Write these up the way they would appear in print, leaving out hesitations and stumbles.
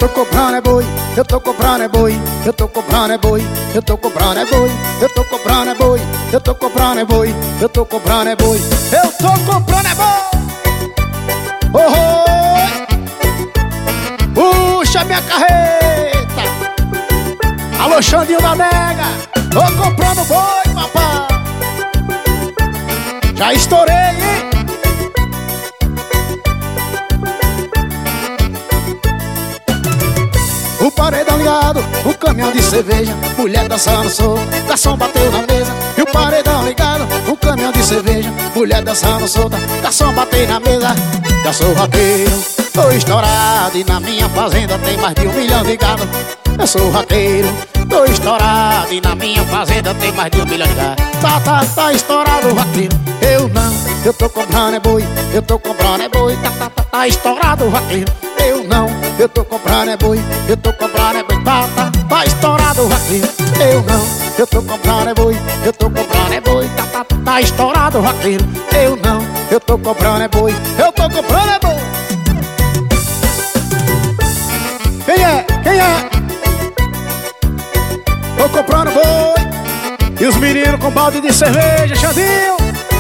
tô comprando é boi, eu tô comprando é boi, eu tô comprando é boi, eu tô comprando é boi, eu tô comprando é boi, eu tô comprando é boi, eu tô comprando é boi, eu tô comprando é boi. Puxa minha carreta. Alô, Xandinho da Nega, tô comprando boi, papai. Já estourei, hein? O paredão ligado, o caminhão de cerveja, mulher dançando solta, garçom bateu na mesa. E o paredão ligado, o caminhão de cerveja, mulher dançando solta, garçom bateu na mesa. Já sou vaqueiro, tô estourado e na minha fazenda tem mais de 1 milhão de gado. Eu sou vaqueiro, tô estourado e na minha fazenda tem mais de 1 milhão de gado. Tá estourado o vaqueiro, eu não, eu tô comprando é boi, eu tô comprando é boi. Tá estourado o vaqueiro, eu não, eu tô comprando é boi, eu tô comprando é boi. Tá estourado o vaqueiro, eu não, eu tô comprando é boi, eu tô comprando é boi. Tá estourado o vaqueiro, eu não, eu tô comprando é boi, eu tô comprando é boi. Quem é? Quem é? Tô comprando boi. E os meninos com balde de cerveja, Xandinho.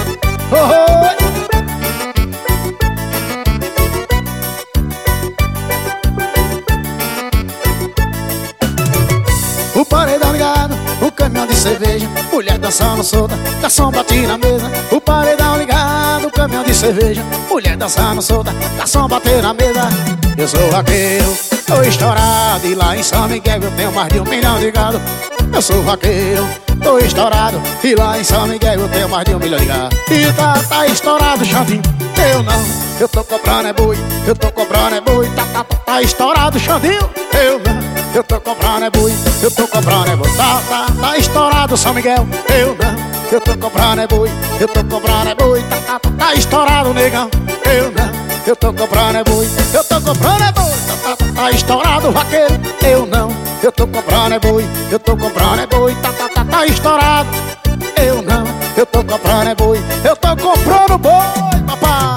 O paredão ligado, o caminhão de cerveja, mulher dançando solta, garçom bate na mesa. O paredão ligado, o caminhão de cerveja, mulher dançando solta, garçom bate na mesa. Eu sou vaqueiro, tô estourado e lá em São Miguel eu tenho mais de 1 milhão de gado. Eu sou vaqueiro, tô estourado e lá em São Miguel eu tenho mais de 1 milhão de gado. E tá estourado, Xandinho, eu não, eu tô comprando é boi, eu tô comprando é boi. Tá estourado, Xandinho, eu não, eu tô comprando é boi, eu tô comprando é boi. Tá estourado, São Miguel, eu não, eu tô comprando é boi, eu tô comprando é boi. Tá estourado, negão, eu não, eu tô comprando é boi, eu tô comprando é boi. Tá estourado, vaqueiro, eu não, eu tô comprando é boi, eu tô comprando é boi. Tá estourado, eu não, eu tô comprando é boi, eu tô comprando boi, papai.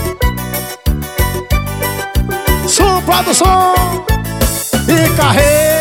Som, produção e carreira.